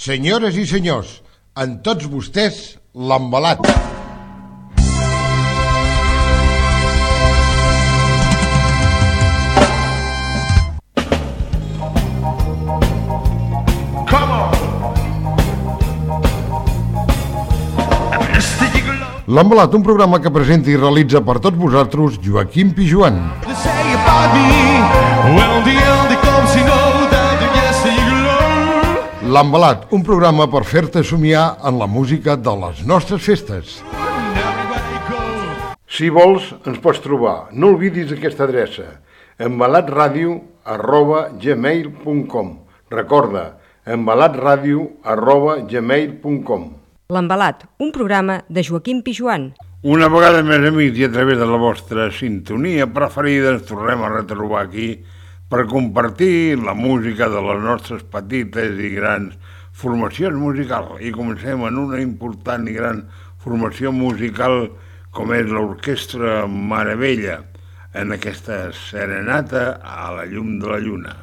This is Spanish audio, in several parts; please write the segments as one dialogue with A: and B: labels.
A: Senyores i senyors, amb tots vostès, l'Envelat. L'Envelat, un programa que presenta i realitza per tots vosaltres Joaquim Pijuan. L'Envelat, un programa per fer-te somiar en la música de les nostres festes. Si vols, ens pots trobar. No oblidis aquesta adreça: envelatradio@gmail.com. Recorda, envelatradio@gmail.com.
B: L'Envelat, un programa de Joaquim Pijuan.
C: Una vegada més, amics, i a través de la vostra sintonia preferida ens tornem a retrobar aquí per compartir la música de les nostres petites i grans formacions musicals. I comencem en una important i gran formació musical com és l'Orquestra Maravella, en aquesta serenata a la llum de la lluna.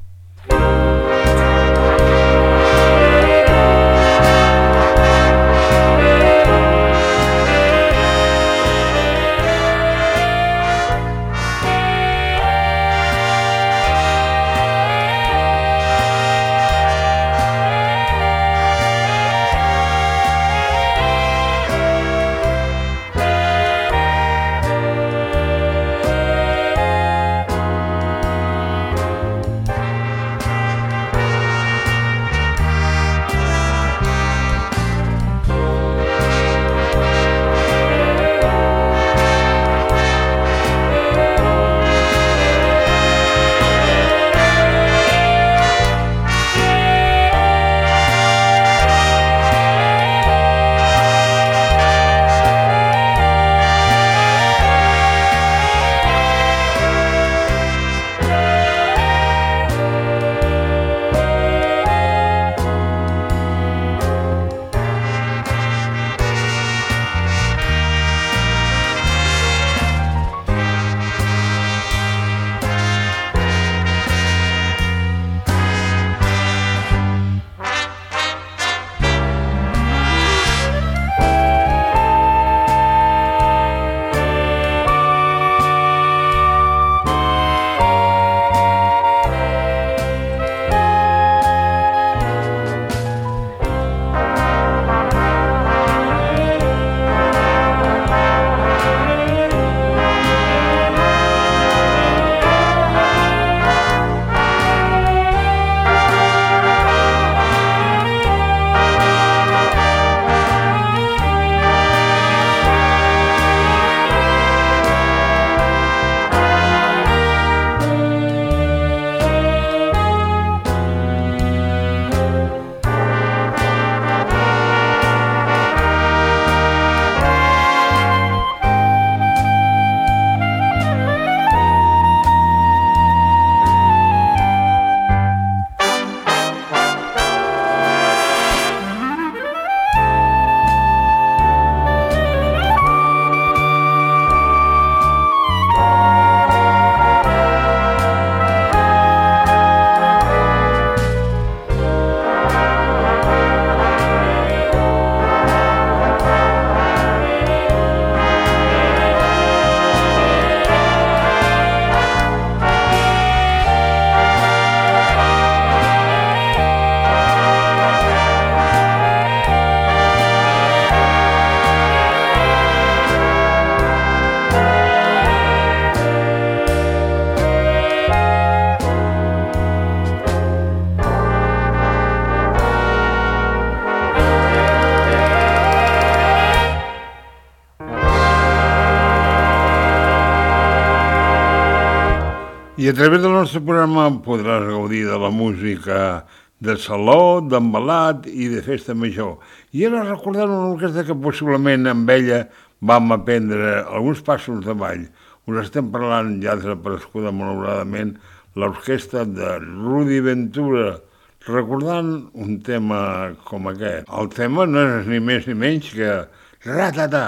C: I a través del nostre programa podràs gaudir de la música de saló, d'envelat i de festa major. I ara recordant una orquestra que possiblement amb ella vam aprendre alguns passos de ball. Us estem parlant, ja desapareguda malauradament, l'orquestra de Rudy Ventura, recordant un tema com aquest. El tema no és ni més ni menys que Ratata.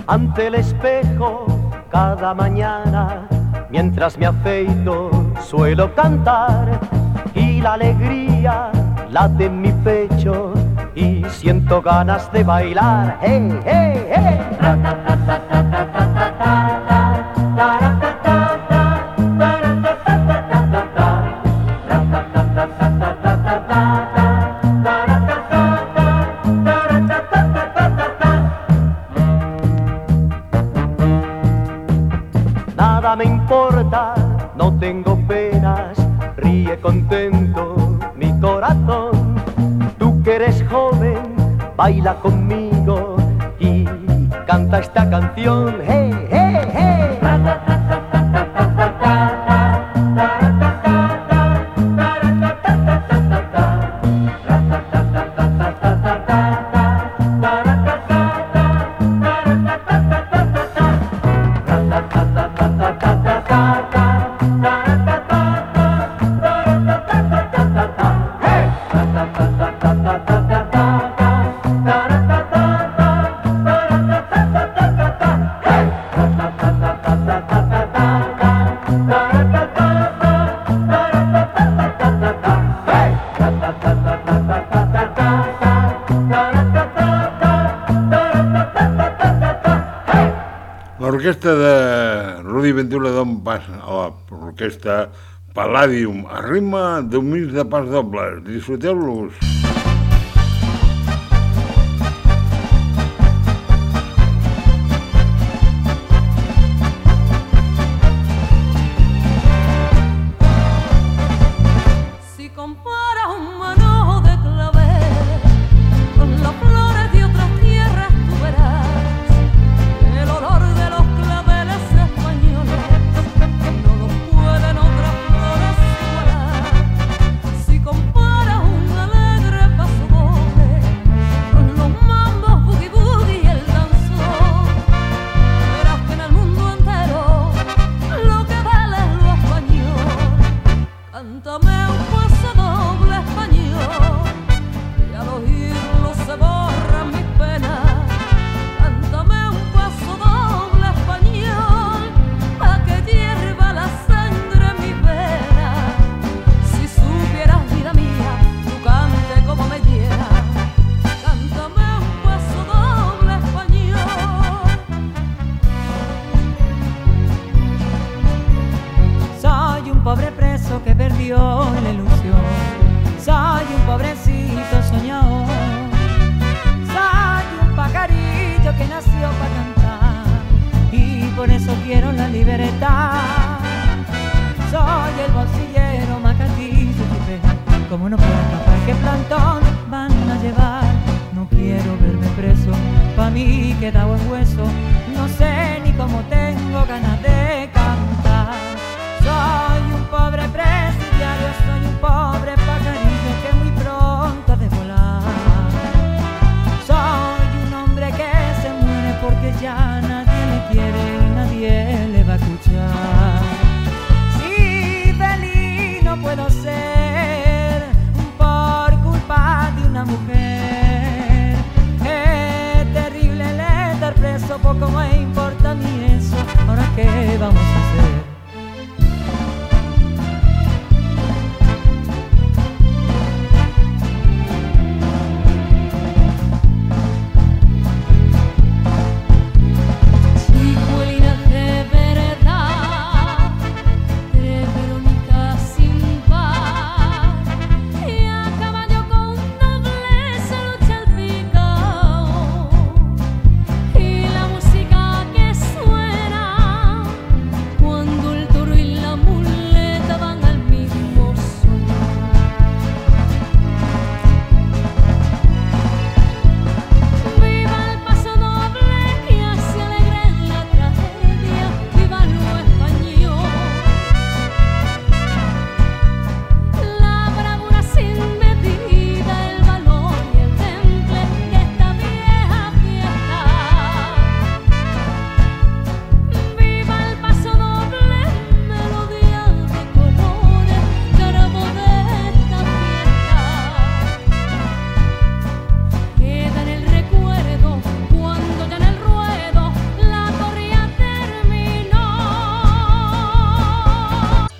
D: ante el espejo cada mañana. Mientras me afeito suelo cantar y la alegría late en mi pecho y siento ganas de bailar. ¡Hey, hey, hey! Nada me importa, no tengo penas, ríe contento mi corazón. Tú que eres joven, baila conmigo y canta esta canción. ¡Hey, hey, hey!
C: L'orquestra de Rudi Ventura d'on passa a l'orquestra Palladium a ritme d'un mig de pas dobles. Disfruteu-los.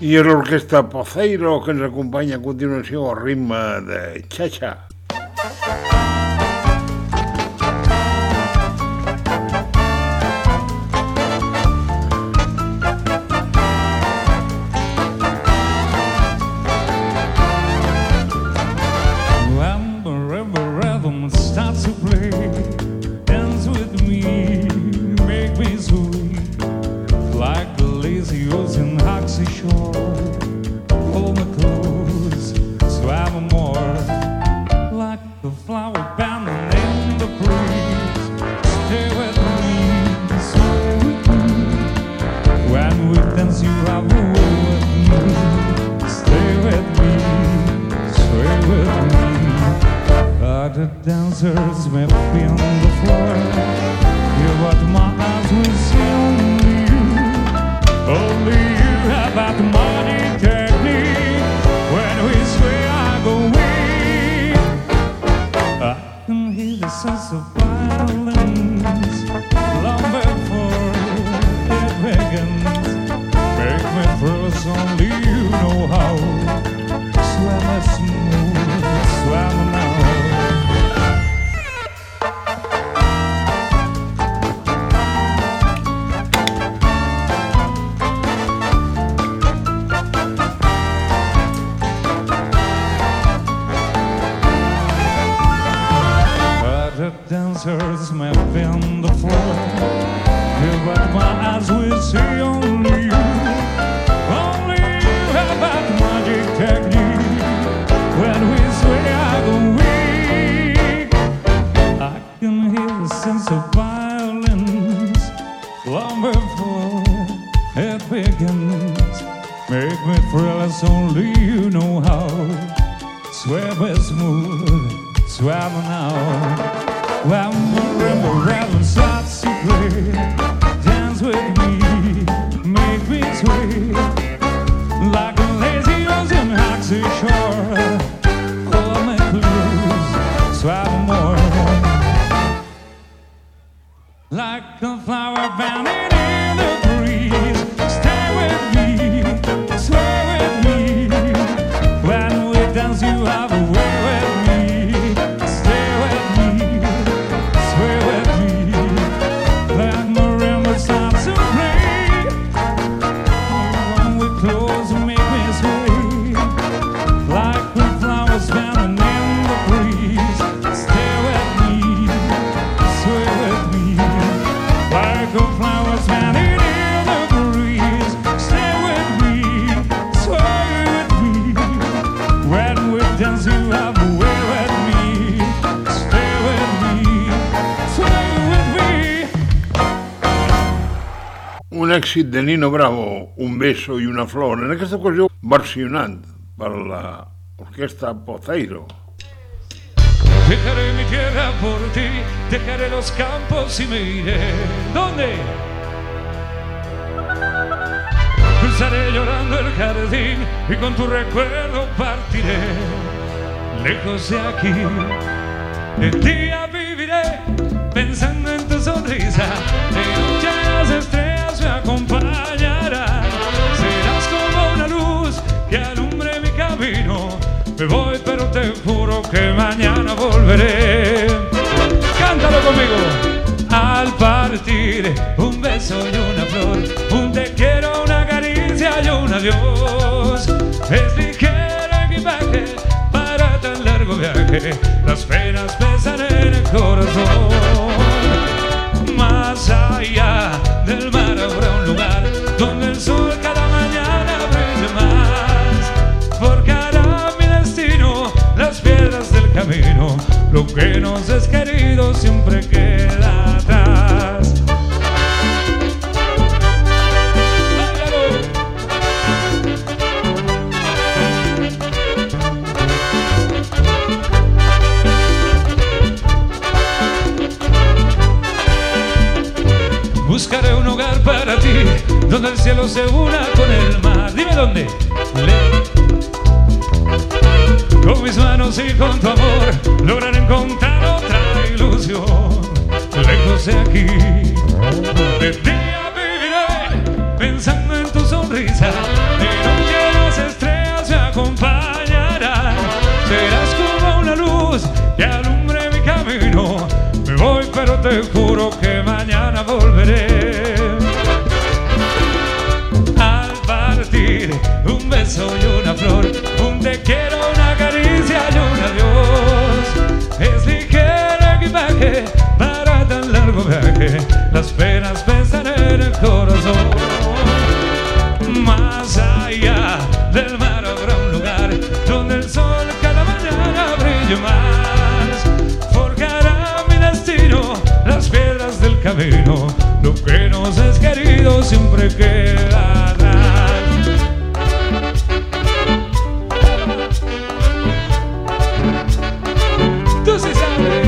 C: I és l'orquestra Poceiro que ens acompanya a continuació al ritme de Cha-Cha.
E: Dancers may be on the floor. Hear what my eyes will see. Only you have that money technique. When we sway, I go weak. I can hear the sense of violence long before it begins. Make me froze, only you know how. Swim as smooth, swim now. Dancers may be on the floor. Hear what my eyes will see. Only you have that magic technique. When we sway, I go weak. I can hear the sense of violence long before it begins. Make me thrill as only you know how. Swim is smooth, swim now. When marimba rattle starts to play, dance with me, make me sway, like a lazy rose in Oxy shore. Pull me close, swim more, like a flower bending in the breeze. Stay with me, sway with me. When we dance, you have a way with me. Stay with me.
C: Un èxit de Nino Bravo, Un beso i una flor, en aquesta ocasió versionat per l'orquestra Poceiro.
E: Dejaré mi tierra por ti, dejaré los campos y me iré. ¿Dónde? Cruzaré llorando el jardín y con tu recuerdo partiré. Lejos de aquí, el día viviré pensando en tu sonrisa. De noche las estrellas me acompañarán. Serás como una luz que alumbre mi camino. Me voy pero te juro que mañana volveré. Cántalo conmigo. Al partir, un beso y una flor, un te quiero, una caricia y un adiós. Es ligero equipaje para tan largo viaje. Las penas pesan en el corazón. Más allá del mar habrá un lugar donde el sol cada mañana brille más. Porque hará mi destino las piedras del camino. Lo que nos es querido siempre queda atrás. Buscaré un hogar para ti, donde el cielo se una con el mar. Dime dónde. Con mis manos y con tu amor lograr encontrar otra ilusión. Lejos de aquí, de día viviré pensando en tu sonrisa. De noche viaje, las penas pesan en el corazón. Más allá del mar habrá un lugar donde el sol cada mañana brille más. Forjará mi destino las piedras del camino, lo que nos es querido siempre queda atrás. Tú sí sabes.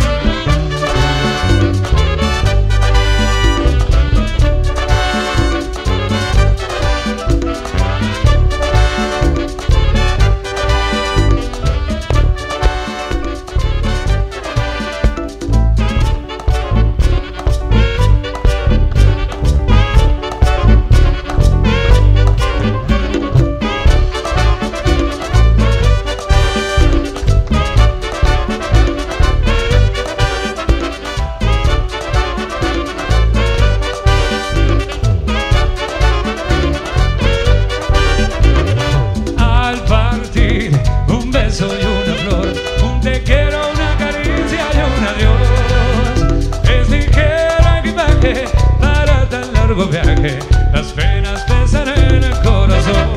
E: Viaje, las penas pesan en el corazón.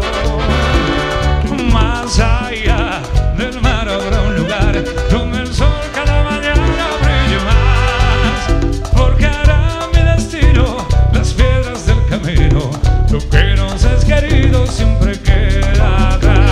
E: Más allá del mar habrá un lugar donde el sol cada mañana brille más. Forjará mi destino las piedras del camino, lo que nos es querido siempre queda atrás.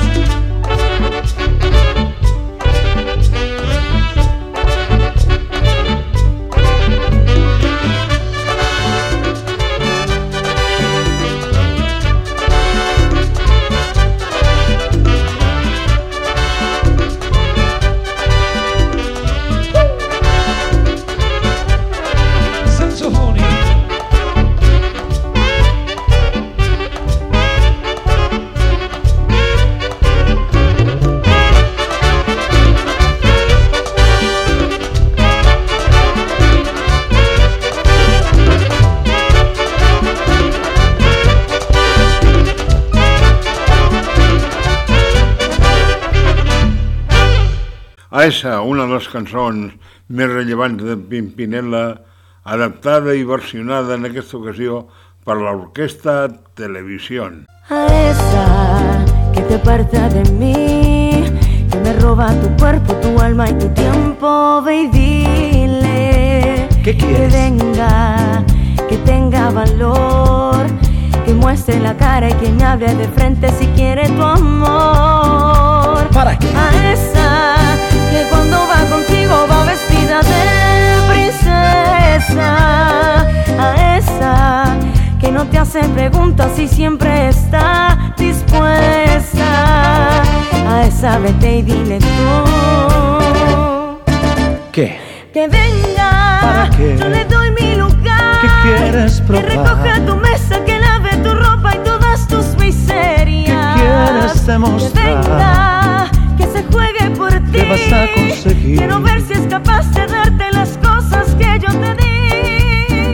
C: Aessa, una de les cançons més rellevants de Pimpinela, adaptada i versionada en aquesta ocasió per l'Orquesta Televisión.
F: Aessa, que te aparta de mí, que me roba tu cuerpo, tu alma y tu tiempo, ve y dile
G: ¿Qué quieres?
F: Que venga, que tenga valor, que muestre la cara y que me hable de frente si quiere tu amor.
G: ¿Para qué?
F: Aessa, que cuando va contigo va vestida de princesa. Aessa, que no te hace preguntas y siempre está dispuesta. Aessa, vete y dile tú.
G: ¿Qué?
F: Que venga,
G: ¿Para qué?
F: yo le doy mi lugar.
G: ¿Qué quieres probar?
F: Que recoja tu mesa, que lave tu ropa y todas tus miserias.
G: ¿Qué quieres demostrar?
F: Que venga, que se juegue por ti.
G: ¿Qué vas a conseguir?
F: Quiero ver si es capaz de darte las cosas que yo te di.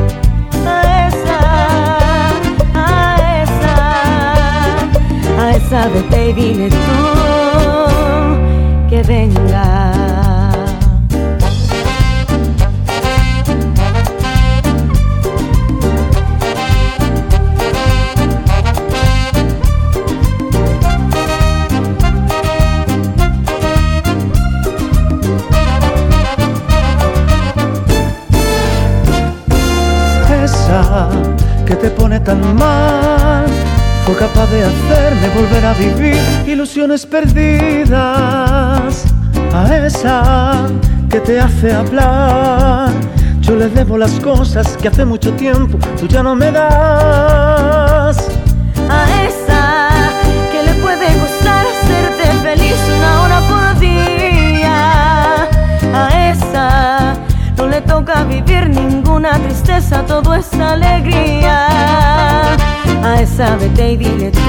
F: Aessa, vete y dile tú que venga.
G: Que te pone tan mal, fue capaz de hacerme volver a vivir ilusiones perdidas. Aessa que te hace hablar, yo le debo las cosas que hace mucho tiempo tú ya no me das.
F: Aessa que le puede gustar hacerte feliz una hora por día. Aessa no le toca vivir ninguna tristeza, todo es alegría. Aessa, vete y dile tú.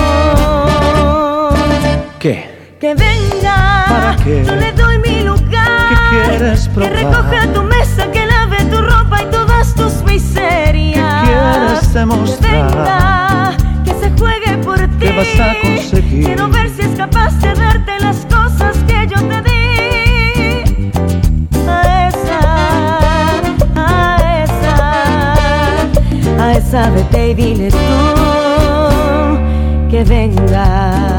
G: ¿Qué?
F: Que venga,
G: ¿Para qué?
F: yo le doy mi lugar.
G: ¿Qué quieres probar?
F: Que recoja tu mesa, que lave tu ropa y todas tus miserias.
G: ¿Qué quieres demostrar?
F: Que venga, que se juegue por ti.
G: ¿Qué vas a conseguir?
F: Quiero ver si es capaz de darte las cosas que yo te di. Aessa, esa vete y dile tú que venga.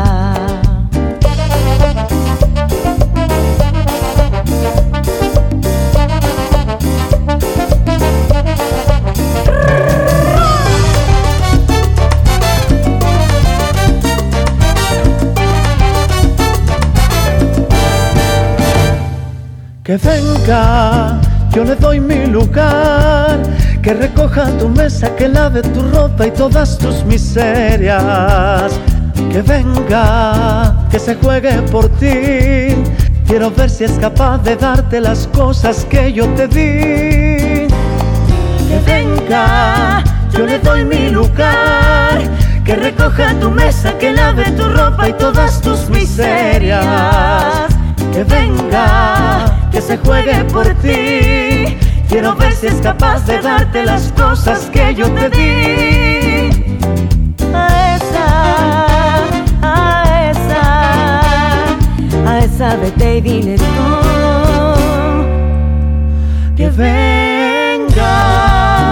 G: Que venga, yo le doy mi lugar, que recoja tu mesa, que lave tu ropa y todas tus miserias. Que venga, que se juegue por ti, quiero ver si es capaz de darte las cosas que yo te di. Que venga, yo le doy mi lugar, que recoja tu mesa, que lave tu ropa y todas tus miserias. Que venga, que se juegue por ti, quiero ver si es capaz de darte las cosas que yo te di. A esa vete y dile tú que venga.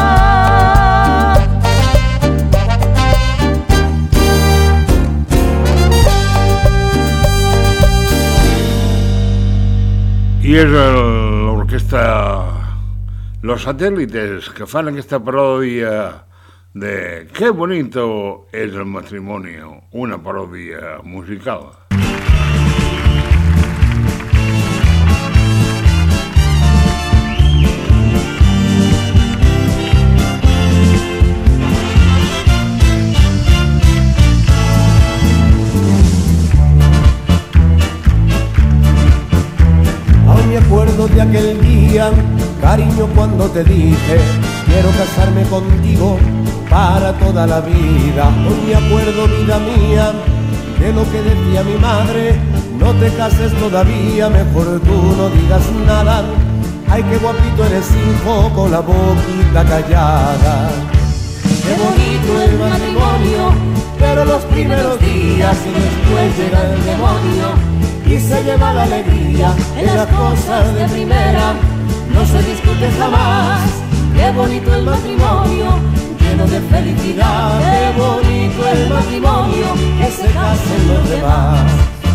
C: I és l'orquestra Los Satélites que fan aquesta paròdia de Qué bonito es el matrimonio, una paròdia musical.
H: Me acuerdo de aquel día, cariño, cuando te dije quiero casarme contigo para toda la vida. Hoy me acuerdo, vida mía, de lo que decía mi madre: no te cases todavía, mejor tú no digas nada. Ay, qué guapito eres, hijo, con la boquita callada. Qué bonito el matrimonio, pero los primeros días y después llega el demonio y se lleva la alegría en las cosas de primera, no se discute jamás. Qué bonito el matrimonio, lleno de felicidad. Qué bonito el matrimonio, que se casen los demás.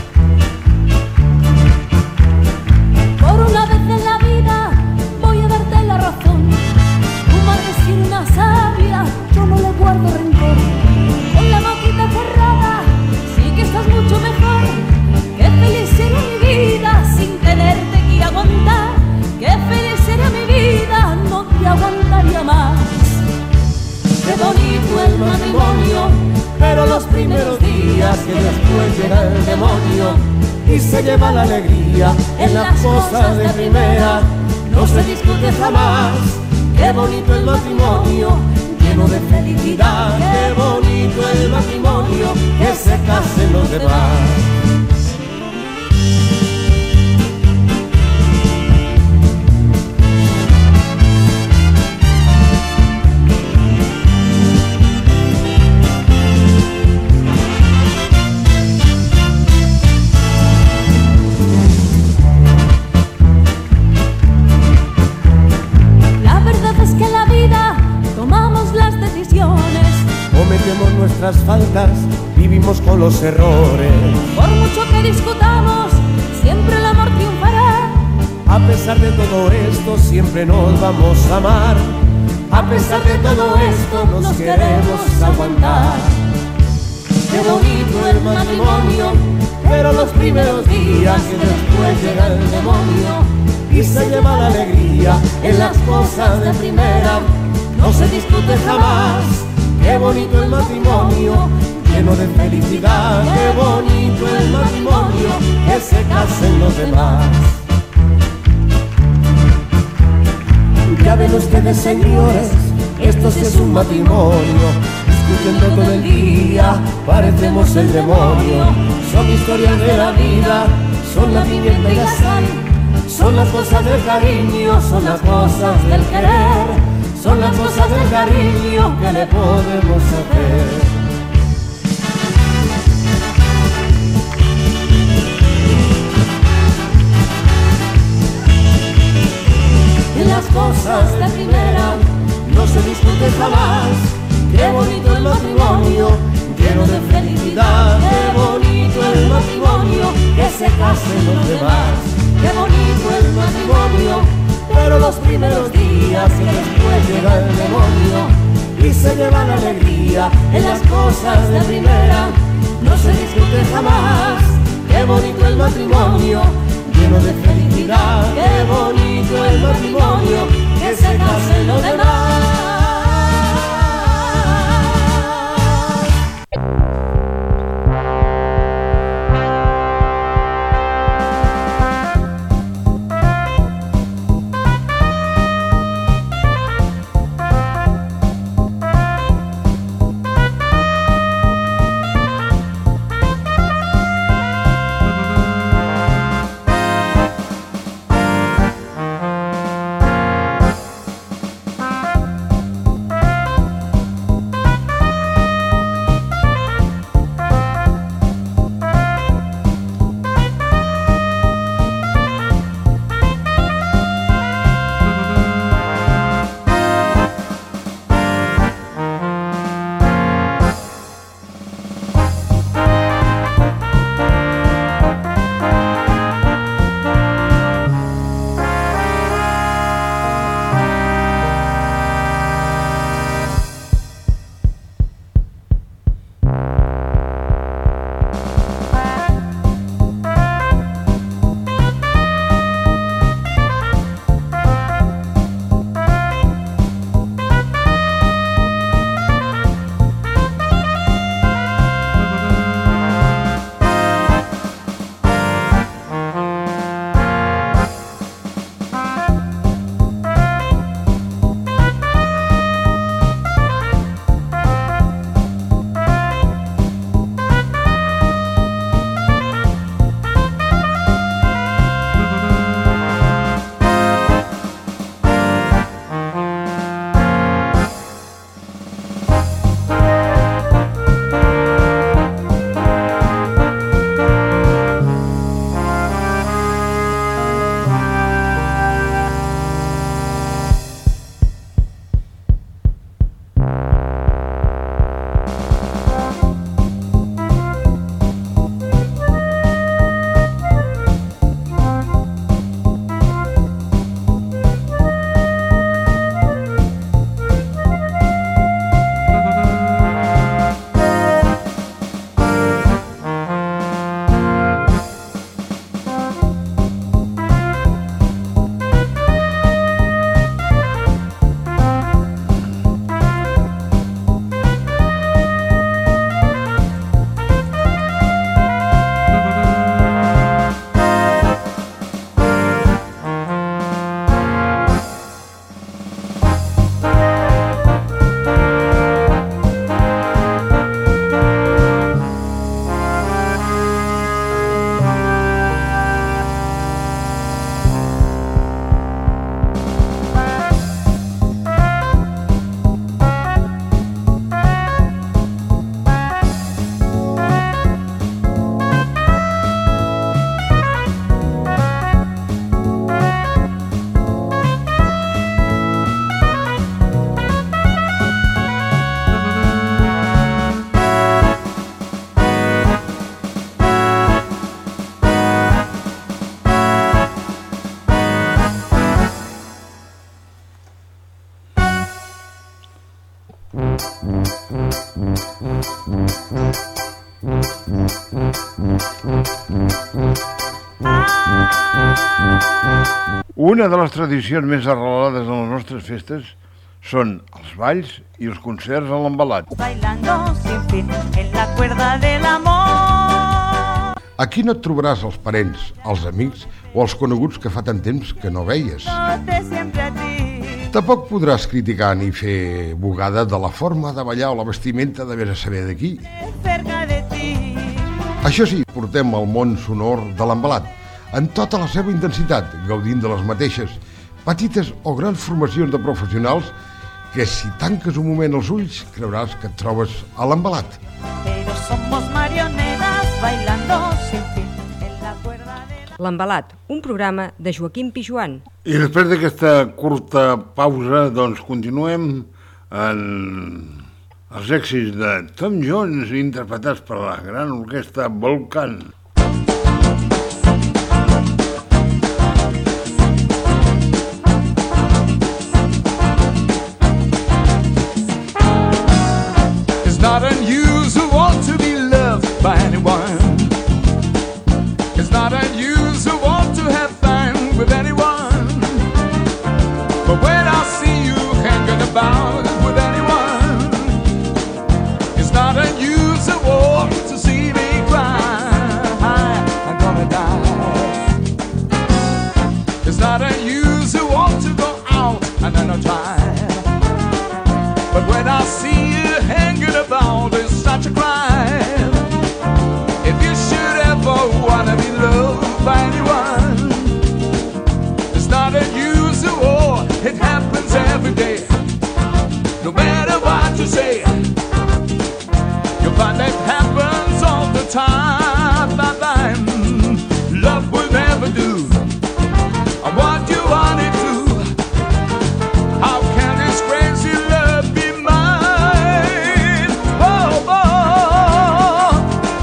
F: Por una vez en la vida voy a darte la razón. Tu madre es una sabia, yo no le guardo rencor. Con la boquita cerrada sí que estás mucho mejor. Qué feliz será mi vida sin tenerte que aguantar. Qué feliz será mi vida, no te aguantaría más. Qué bonito el matrimonio, pero los primeros días que después llega el demonio y se lleva la alegría en las cosas de primera, no se discute jamás. Qué bonito el matrimonio, lleno de felicidad. Qué bonito el matrimonio, que se casen los demás. Cometemos nuestras faltas, vivimos con los errores.
I: Por mucho que discutamos, siempre el amor triunfará.
H: A pesar de todo esto, siempre nos vamos a amar. A pesar de todo esto, nos queremos aguantar. Qué bonito el matrimonio, pero los primeros días que después llega el demonio y se lleva la alegría en las cosas de primera, no se discute jamás. Qué bonito el matrimonio, lleno de felicidad. Qué bonito el matrimonio, que se casen los demás. Ya ven ustedes, señores, esto sí es un matrimonio. Discutiendo todo el día, parecemos el demonio. Son historias de la vida, son la pimienta y la sal. Son las cosas del cariño, son las cosas del querer. Son las cosas del cariño que le podemos hacer. En las cosas de primera no se discute jamás. qué bonito el matrimonio, lleno de felicidad. Qué bonito el matrimonio, que se casen los demás. Qué bonito el matrimonio, pero los primeros días y después llega el demonio y se lleva la alegría en las cosas de primera. No se discute jamás. Qué bonito el matrimonio, lleno de felicidad. Qué bonito el matrimonio, que se casen los demás.
C: Una de les tradicions més arrelades en les nostres festes són els balls i els concerts a l'embalat.
F: Bailando sin fin en la cuerda del amor.
A: Aquí no et trobaràs els parents, els amics o els coneguts que fa tant temps que no veies. Tampoc podràs criticar ni fer bugada de la forma de ballar o la vestimenta de vés a saber d'aquí. Això sí, portem el món sonor de l'embalat, en tota la seva intensitat, gaudint de les mateixes, petites o grans formacions de professionals que si tanques un moment els ulls creuràs que et trobes a l'embalat.
F: Pero somos marionetas bailando sin fin en la cuerda de...
B: L'embalat, un programa de Joaquim Pijuan.
C: I després d'aquesta curta pausa, doncs continuem els èxits de Tom Jones interpretats per la gran orquestra Volcan.
J: It's not unusual to be loved by anyone. It's not unusual to have fun with anyone. But when I see you hanging about with anyone, it's not unusual to see me cry. I'm gonna die. It's not unusual to go out another time. But when I see you hanging about, it's such a crime. If you should ever wanna be loved by anyone, it's not unusual, it happens every day. No matter what you say, you'll find that happens all the time. Love will never do what you want it to. How can this crazy love be mine? Oh, oh.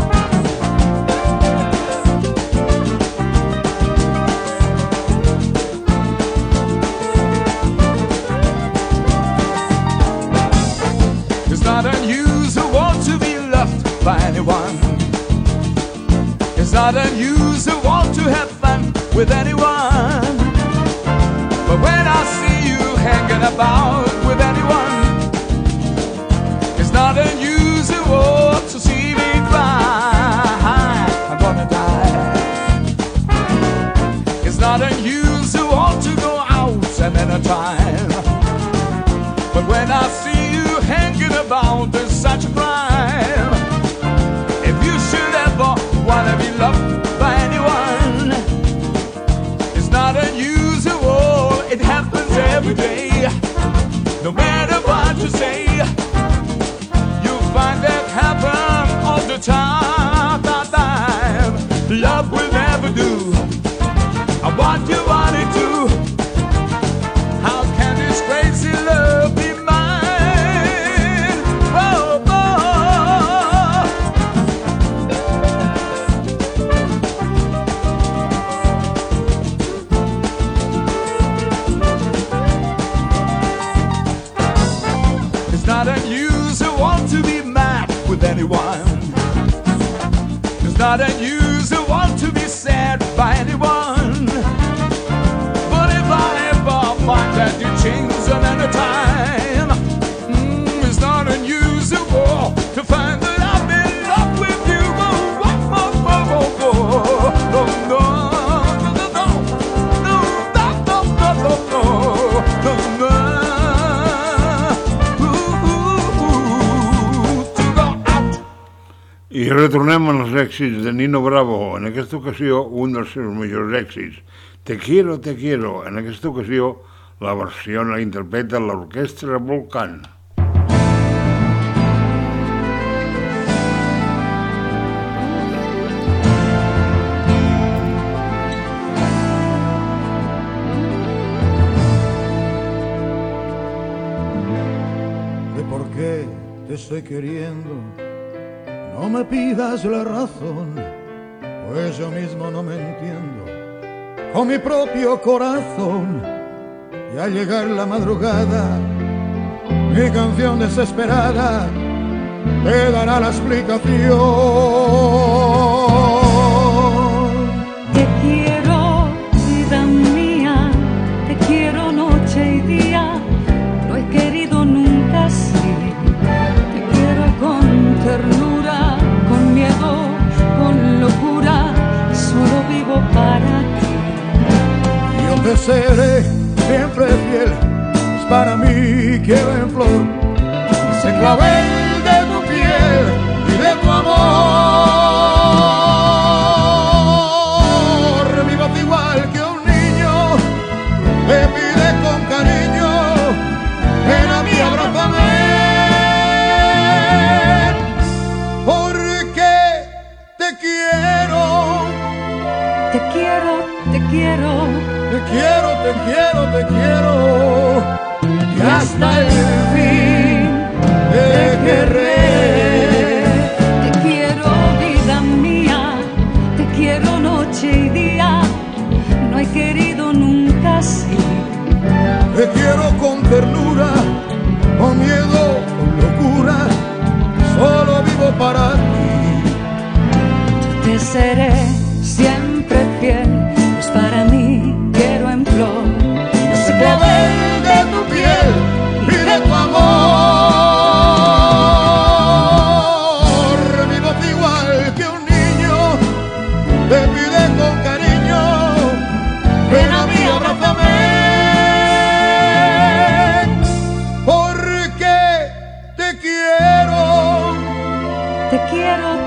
J: It's not unusual to be loved by anyone. It's not unusual to have fun with anyone. But when I see you hanging about with anyone, it's not unusual to see me cry. I'm gonna die. It's not unusual to go out another time. But when I see you hanging about, there's such a crime. If you should ever wanna be loved by anyone, it's not unusual, it happens every day. No matter what you say, you'll find that happen all the time. Love will never do what you want it to. How can this crazy love be mine? Oh, oh. It's not unusual to be mad with anyone. It's not unusual to be sad by anyone. But if I ever find that you change another time, it's not unusual to find that I'm in love with you. Oh, oh, oh, oh, oh, oh, oh, no, no, no, no, no, no, no, no, no, no.
C: I retornem als èxits de Nino Bravo, en aquesta ocasió un dels seus majors èxits, Te quiero, en aquesta ocasió la versió la interpreta l'orquestra Volcan.
K: De por qué te estoy queriendo, no me pidas la razón, pues yo mismo no me entiendo con mi propio corazón. Y al llegar la madrugada, mi canción desesperada te dará la explicación.
L: Te quiero, vida mía, te quiero noche y día, lo he querido nunca así. Te quiero con ternura, con miedo, con locura, solo vivo para ti.
K: Yo te seré siempre fiel, es para mí quiero en flor ese clavel de tu piel y de tu amor. Mi voz igual que un niño me pide con cariño, ven a mí, abrázame, porque te quiero.
L: Te quiero, te quiero.
K: Te quiero, te quiero, te quiero, y hasta el fin te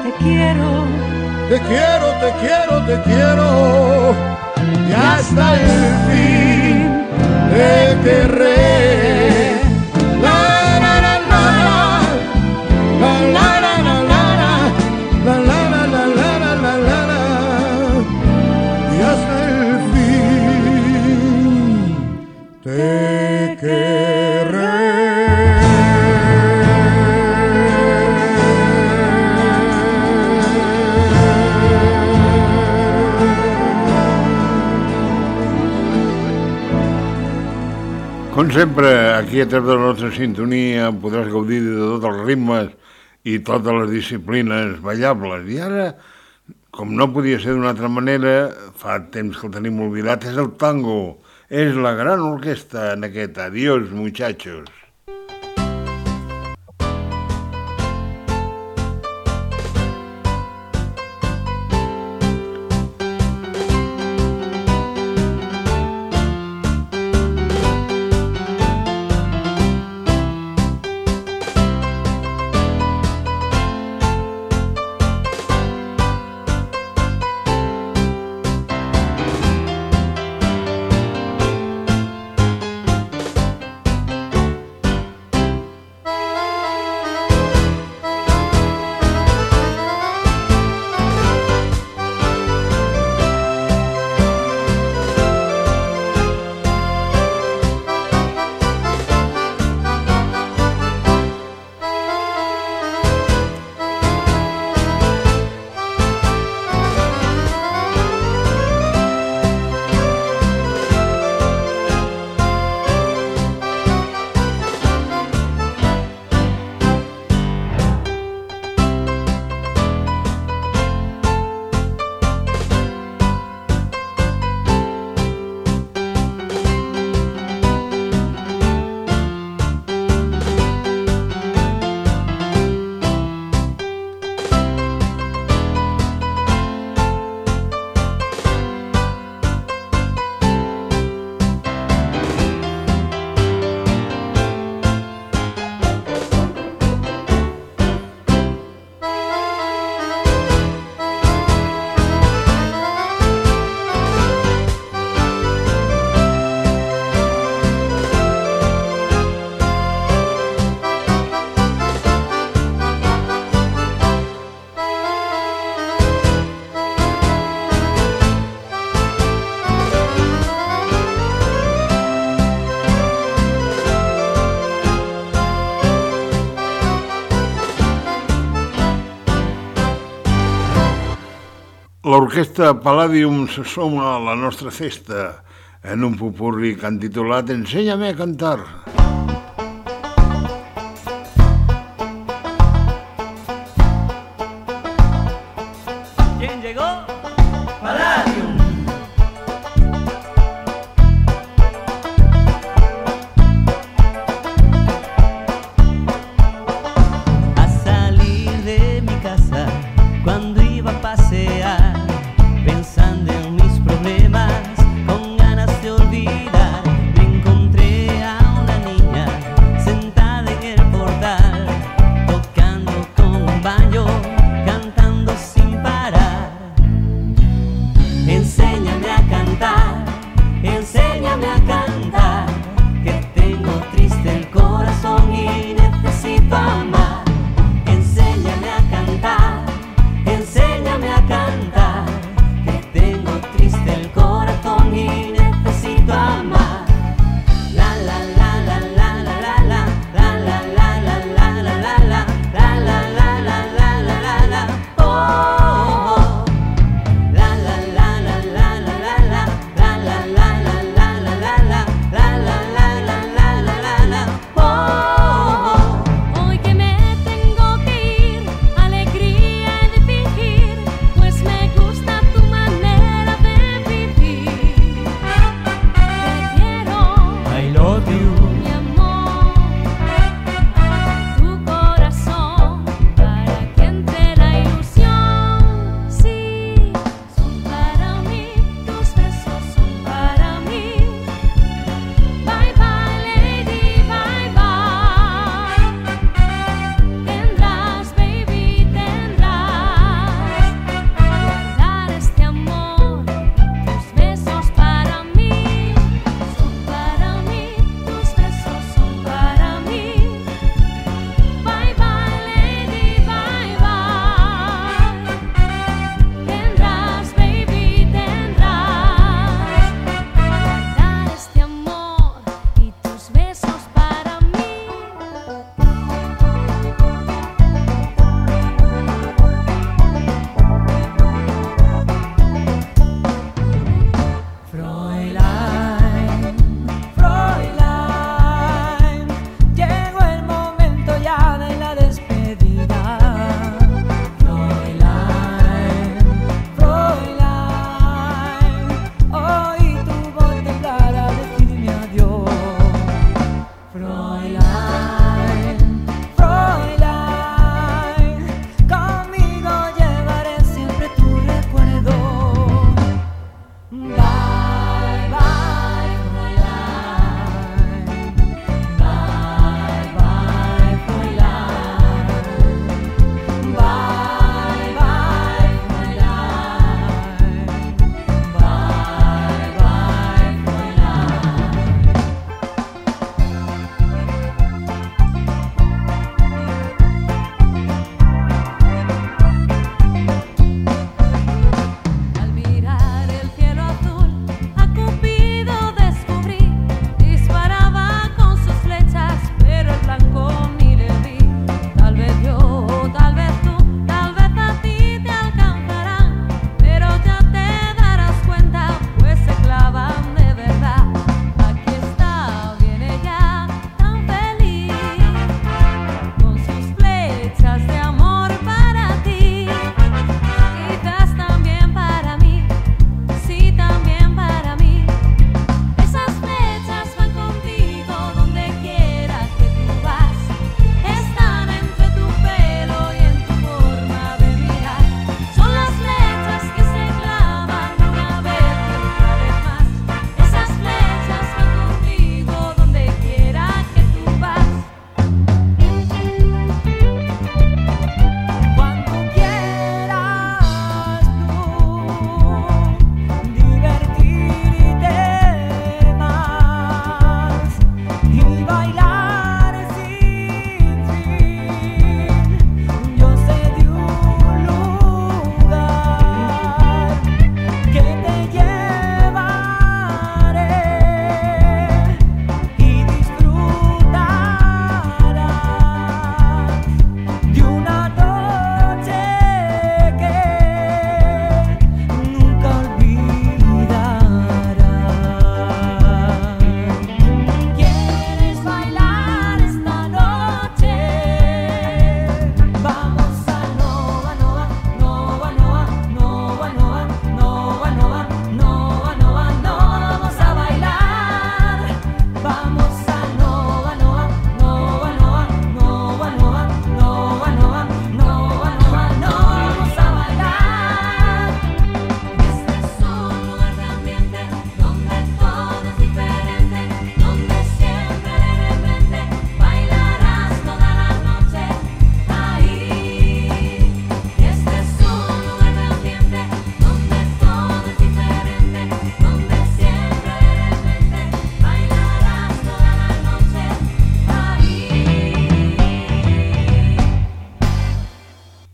L: te quiero.
K: Te quiero, te quiero, te quiero, y hasta el fin te querré. La la la la la la la la la la la la la la la la la, y hasta el fin te querré.
C: Com sempre, aquí a través de la nostra sintonia podràs gaudir de tots els ritmes i totes les disciplines ballables. I ara, com no podia ser d'una altra manera, fa temps que el tenim oblidat, és el tango. És la gran orquestra en aquest Adiós, muchachos. L'orquestra Palladium se suma a la nostra festa en un popurri que han titulat Enséñame a cantar.
M: ¿Quién llegó? Palladium.
N: A salir de mi casa cuando iba a pasear, pensando en mis problemas, con ganas de olvidar, me encontré a una niña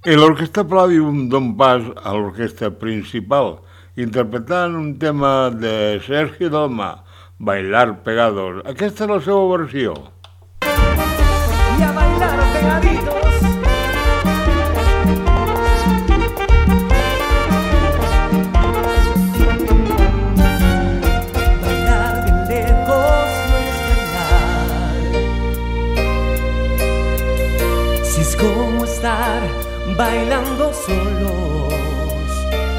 C: I l'Orquestra Palladium don pas a l'orquestra principal, interpretant un tema de Sergio Dalma, Bailar Pegados. Aquesta és la seva versió.
O: Y a bailar pegaditos. Bailar de lejos no es bailar. Si es como estar bailando solos,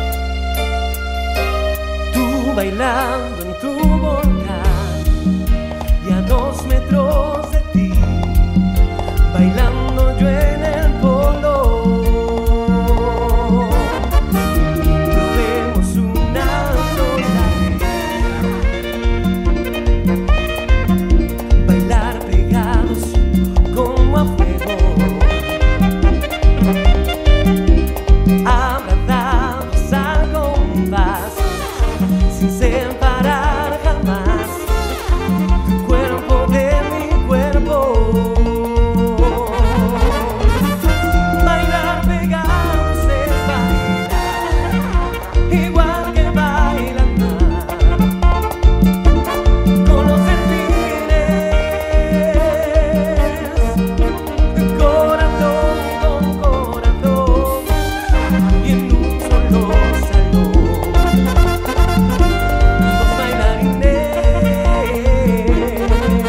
O: tú bailando en tu volcán y a 2 metros de ti, bailando yo en el polo. Probemos una sola vez, bailar pegados como a fuego, abrazados al compás, sin separar jamás tu cuerpo de mi cuerpo. Bailar pegados es bailar, igual que bailan mar, con los delfines, corazón con corazón, y en un solo salón, dos bailarines,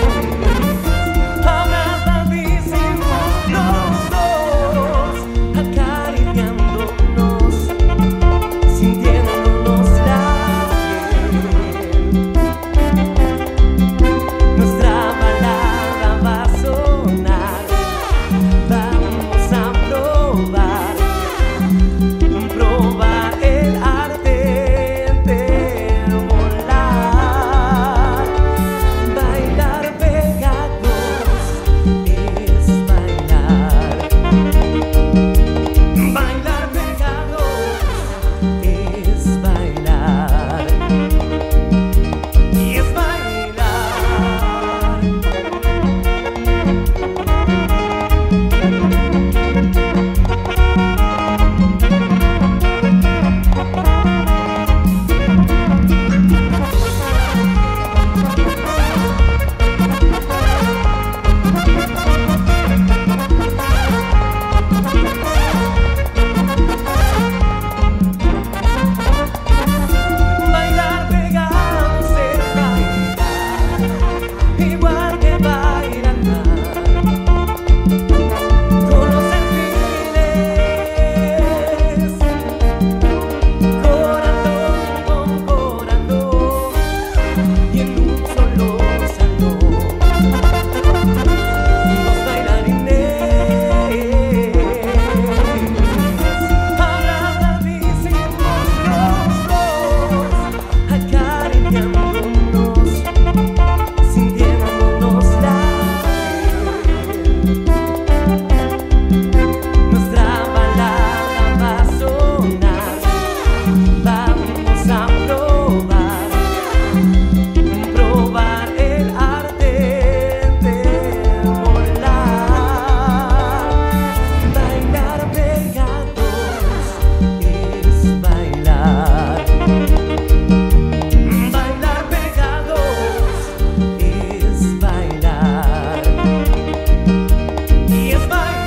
O: abrazadísimos los dos, acariciándonos, sintiéndonos la piel. Nuestra balada va a sonar, vamos a probar el arte de volar. Bailar pegados es bailar. Bailar pegados es bailar. Y es bailar pegados es bailar, igual que bailan mar, con los delfines, corazón con corazón, y en un solo salón, dos bailarines, abrazadísimos los dos, acariciándonos, sintiéndonos la piel. Nuestra balada va a sonar, vamos a probar el arte de volar. Bailar pegados es bailar. Bailar pegados es bailar. Y es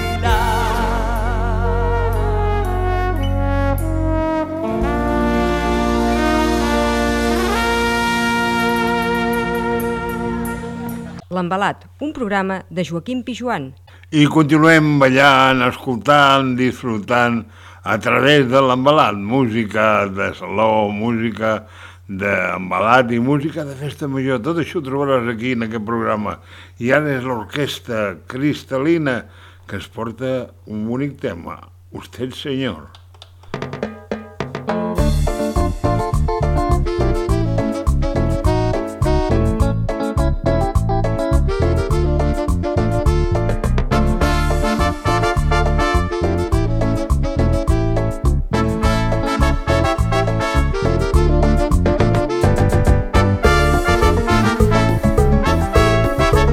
B: L'Embalat, un programa de Joaquim Pijuan.
C: I continuem ballant, escoltant, disfrutant a través de l'embalat. Música de saló, música d'embalat i música de festa major. Tot això ho trobaràs aquí en aquest programa. I ara és l'orquestra cristal·lina que es porta un bonic tema. Usted, senyor.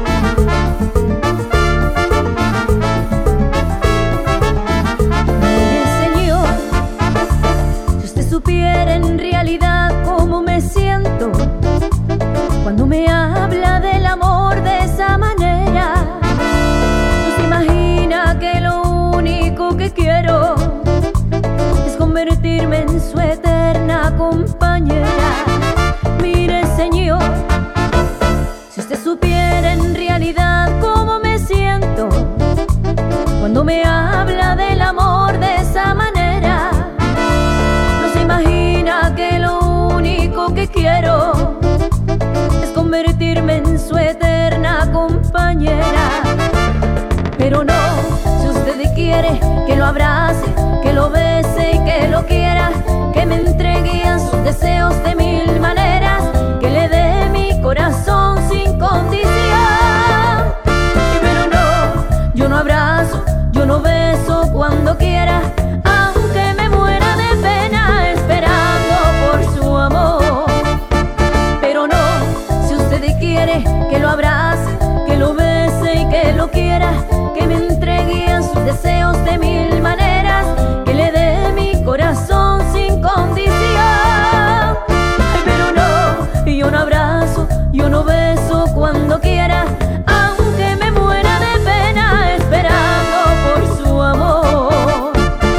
O: bailar.
F: me habla del amor de esa manera. No se imagina que lo único que quiero es convertirme en su eterna compañera. Pero no, si usted quiere que lo abrace, que lo bese y que lo quiera, que me entregue a sus deseos de mil maneras, que le dé mi corazón sin condición. Pero no, yo no abrazo, yo no beso cuando quiera, aunque me muera de pena esperando por su amor. Pero no, si usted quiere que lo abrace, que lo bese y que lo quiera, que me entregue a sus deseos de mil maneras, que le dé mi corazón sin condición. Ay, pero no, yo no abrazo, yo no beso cuando quiera, aunque me muera de pena esperando por su amor.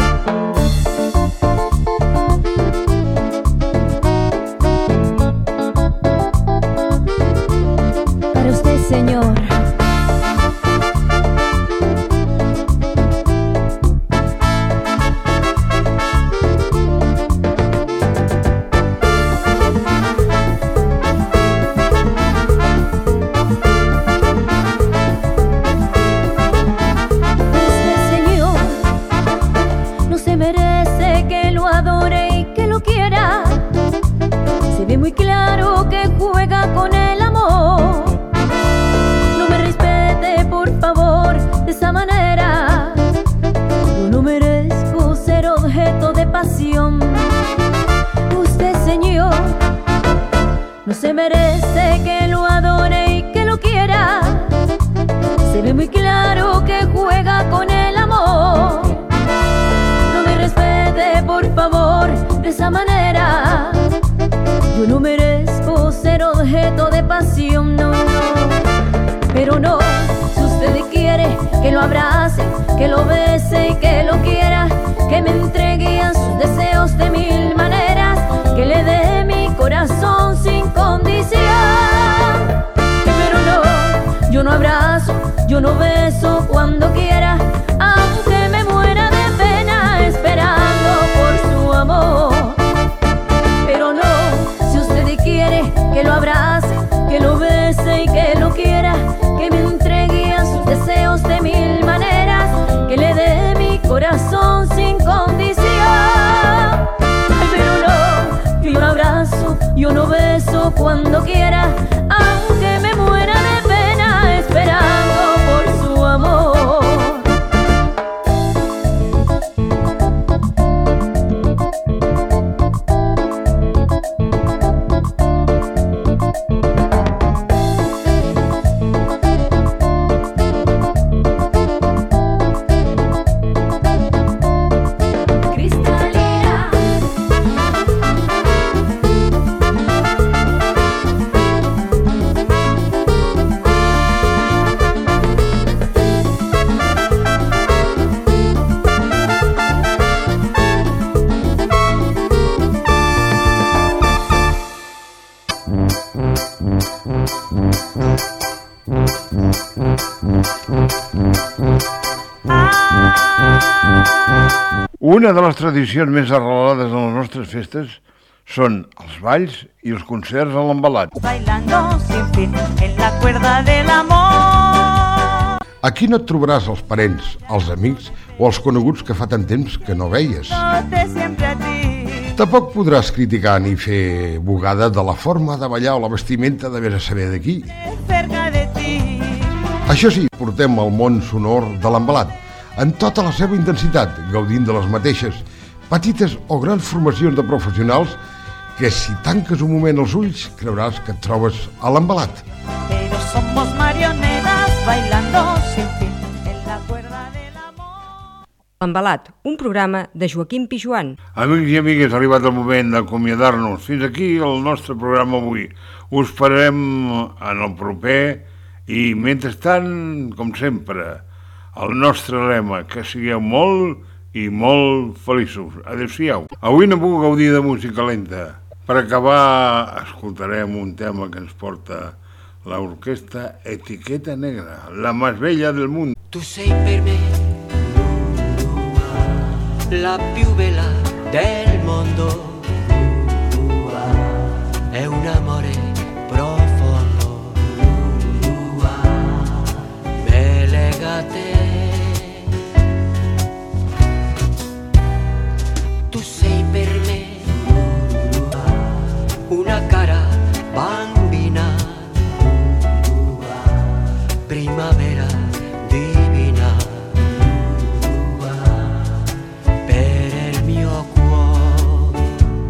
F: Para usted, señor. Muy claro que juega con el amor. No me respete, por favor, de esa manera. Yo no merezco ser objeto de pasión. Usted, señor, no se merece que lo adore y que lo quiera. Se ve muy claro que juega con el amor. No me respete, por favor, de esa manera. Yo no merezco ser objeto de pasión, no, no. Pero no, si usted quiere que lo abrace, que lo bese y que lo quiera, que me entregue a sus deseos de mil maneras, que le dé mi corazón sin condición. Pero no, yo no abrazo, yo no beso cuando quiera, aunque me muera de pena esperando por su amor. Pero no, quiere que lo abrace, que lo bese y que lo quiera, que me entregue a sus deseos de mil maneras, que le dé mi corazón sin condición. Ay, pero no, yo no abrazo, yo no beso cuando quiera, aunque me muera de pena esperando por su amor.
C: Una de les tradicions més arrelades en les nostres festes són els balls i els concerts a l'Envelat.
P: Bailando sin fin en la cuerda del amor.
A: Aquí no et trobaràs els parents, els amics o els coneguts que fa tant temps que no veies. Tampoc podràs criticar ni fer bugada de la forma de ballar o la vestimenta de vés a saber d'aquí. Això sí, portem el món sonor de l'Envelat, en tota la seva intensitat, gaudint de les mateixes petites o grans formacions de professionals que si tanques un moment els ulls creuràs que et trobes a l'Envelat.
P: Pero somos marionetas bailando sin fin en la cuerda del amor.
B: L'Envelat, un programa de Joaquim Pijuan.
C: Amics i amigues, ha arribat el moment d'acomiadar-nos. Fins aquí el nostre programa avui. Us farem en el proper i, mentrestant, com sempre, el nostre lema, que sigueu molt i molt feliços. Adéu-siau. Avui no puc gaudir de música lenta. Per acabar, escoltarem un tema que ens porta l'orquestra Etiqueta Negra, la més bella del món.
Q: Tu sei per me
N: la più bella del mondo. È un amore profondo, me lega a te. Tu sei per me una cara bambina, primavera divina, per il mio cuore.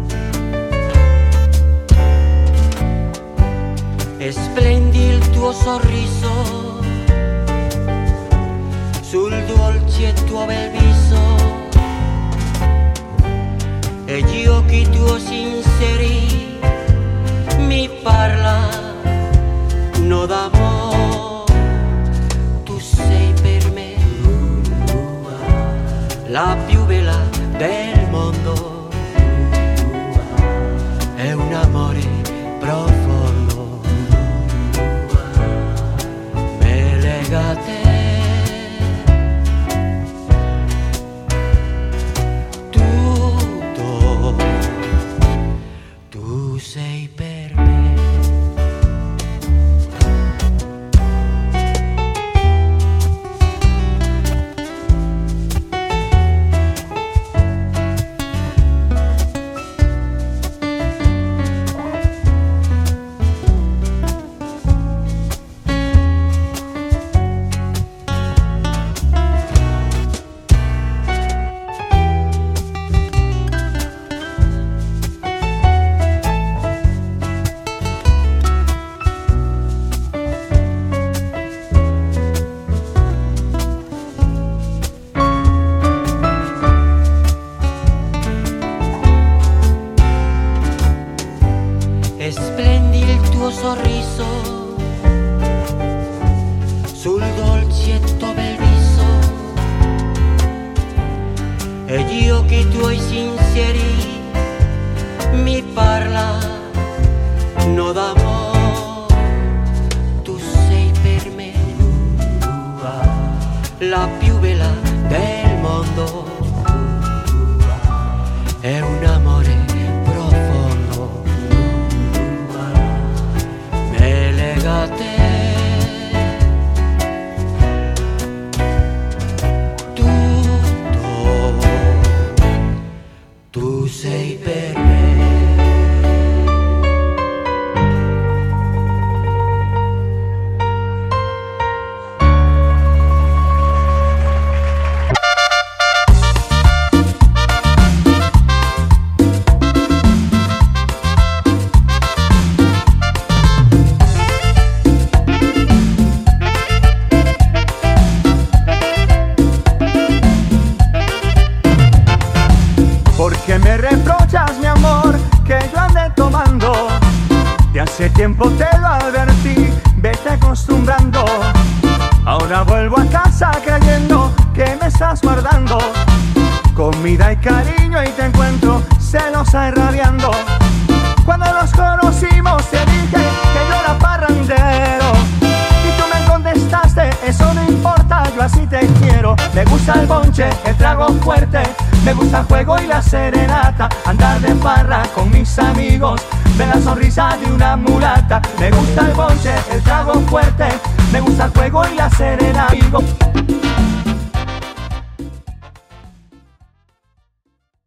N: E splendi il tuo sorriso sul dolce tuo bel viso, e gli occhi tuoi sinceri mi parlano d'amore. Tu sei per me la più bella del mondo. È un amore profondo, me lega a te. Tu sei per me. E splendi il tuo sorriso sul dolcetto bel viso, e gli occhi tuoi sinceri mi parlano d'amore. Tu sei per me la più bella del mondo. È un amore profondo, me lega a te. Tu sei per me.
G: Porque me reprochas, mi amor, que yo ande tomando. De hace tiempo te lo advertí, vete acostumbrando. Ahora vuelvo a casa creyendo que me estás guardando comida y cariño, y te encuentro celosa y rabiando. Cuando nos conocimos te dije que yo era parrandero, y tú me contestaste, eso no importa, yo así te quiero. Me gusta el bonche, el trago fuerte, me gusta el juego y la serenata, andar de farra con mis amigos, ver la sonrisa de una mulata. Me gusta el bonche, el trago fuerte, me gusta el juego y la serenata.